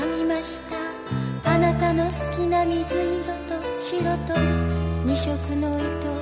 編みました。あなたの好きな水色と白と二色の糸